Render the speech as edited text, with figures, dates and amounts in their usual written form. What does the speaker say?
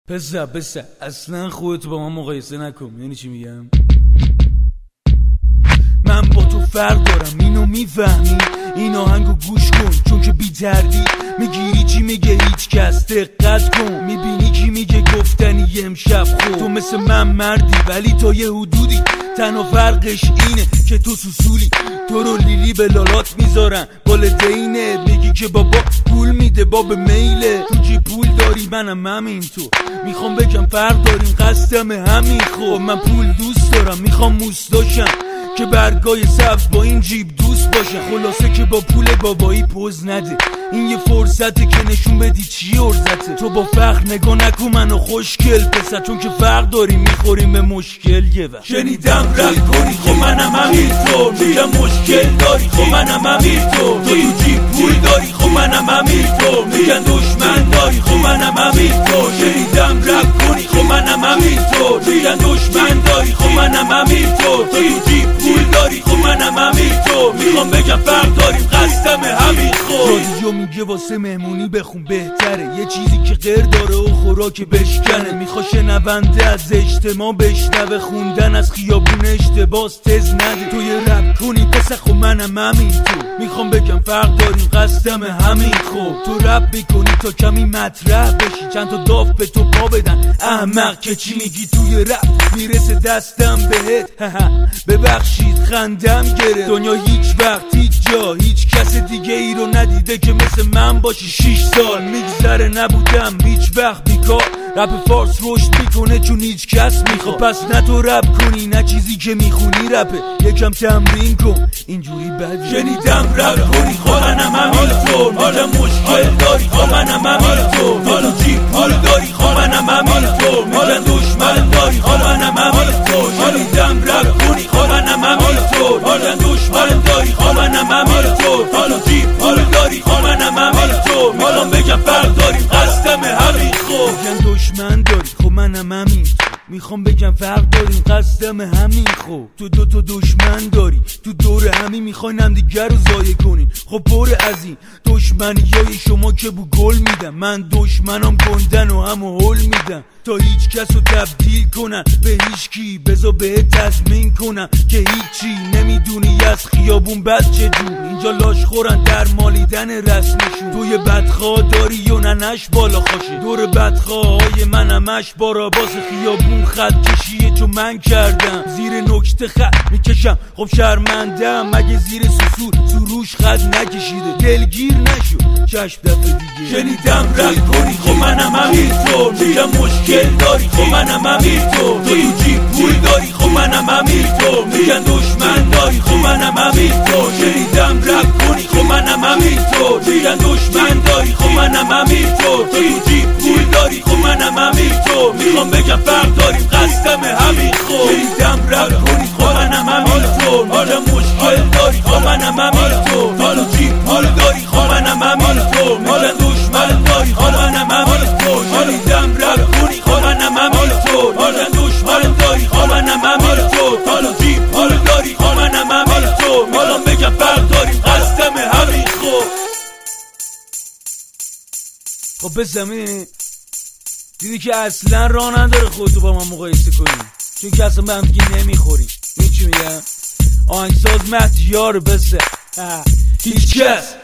پسر اصلا خودتو با من مقایسه نکن. یعنی چی میگم؟ من با تو فرق دارم، اینو میفهمی؟ این آهنگو گوش کن چون که بی تردید میگیری چی میگه هیچ کس. دقت کن میبینی کی میگه گفتنی امشب خود. تو مثل من مردی ولی تا یه حدودی، تنها فرقش اینه که تو سوسولی. تو رو لیلی به لالات میذارن والدینه، میگی که بابا پول میده باب میله. تو جی پول داری منم همین تو. میخوام بگم فرق داریم قصدم همین. خب من پول دوست دارم، میخوام موستاشم که برگای سبز با این جیب دوست باشه. خلاصه که با پول بابایی پوز نده، این یه فرصته که نشون بدی چی ارزته. تو با فخر نگاه نکن منو خوشگل پسر، چون که فرق داریم میخوریم به مشکل. یه وقت شنیدم رپ کنی خب منم همینطور، میگم مشکل داری خب منم همینطور. تو جیب پول داری خب منم همینطور، میگن دشمن داری خب منم همینطور. شنیدم رپ کنی خب منم همینطور، میگن دشمن داری خب منم همینطور. تو جیب پول داری خب منم همینطور، میخوام بگم فرق داریم قصدم همین. خود رادیو میگه واسه مهمونی بخون بهتره، یه چیزی که غیر داره و خوراک بشکنه. میخواد شنونده از اجتماع بشنوه، خوندن از خیابون اشتباس تز نده. تو یه رپ کنی پسر خب منم همینطور، میخوام بگم فرق داریم قصدم همین. خب تو رپ بکنی تا کمی مطرح بشی، چند تا داف به تو پا بدن احمق که چی میگی توی رپ میرسه دستم بهت. ببخشید خندم گره، دنیا هیچ وقت هیچ جا هیچ کس دیگه ای رو ندیده که مثل من باشی. 6 سال میگذره نبودم هیچ وقت بیکار، رپ فارس رشد میکنه چون هیچ کس میخواد. پس نه تو رپ کنی نه چیزی که میخونی رپه، یکم تمرین کن اینجوری بد. شنیدم رپ کنی خب منم همینطور، میگم مشکل داری خب منم همینطور. تو جیب پول داری خب منم همینطور، میگن دشمن داری خب منم همینطور. شنیدم رپ کنی خب منم همینطور، میگن دشمن داری خب منم همینطور. تو جیب پول داری خب منم همینطور، میخوام بگم فرق داریم قصدم همین. خب میگن دشمن داری خب منم همین، میخوام بگم فرق داریم قصدم همین. خب تو دو تا دشمن داری تو دور همین، میخواین هم دیگر رو ضایع کنین. خب پر از این دشمنیای شما که بو گل میدم، من دشمنام گندن و همو هول میدم تا هیچ کس رو تبدیل کنن به هیچ کی. بذار بهت تضمین کنم که هیچی نمیدونی از خیابون بچه جون. اینجا لاش خورن در مالیدن رسمشون. توی بدخواه داری یا ننش بالا خوشه، دور بدخواهای من همش باراباس خیابون خط کشیه چون من کردم. زیر نکته خط میکشم خب شرمندم، مگه زیر سروش خط نکشیده دلگیر نشو چشم دفعه دیگه. شنیدم رپ کنی خب منم همینطور، میگم مشکل داری خب منم همینطور. تو جیب پول داری خب منم همینطور، میگن دشمن داری خب منم همینطور. شنیدم رپ کنی خب منم همینطور، میگن دشمن داری خب منم همینطور. تو جیب پول داری خب منم همینطور، میخوام بگم فرق داریم قصدم همین. خب شنیدم رپ کنی خب منم همینطور، میگم مشکل داری خب منم همینطور. تو جیب پول داری خب منم همینطور، میگن دشمن داری خب منم همینطور. شنیدم رپ کنی خب منم همینطور، میگن دشمن داری خب منم همینطور. تو جیب پول داری خب منم همینطور، میخوام بگم فرق داریم قصدم همین. خب بسمین دیدی که اصلا راه نداره خودتو با من مقایسه کنی، چون که اصلا به هم دیگه نمیخوریم. این چی میگم؟ آهنگساز مهدیار بسه هیچ کس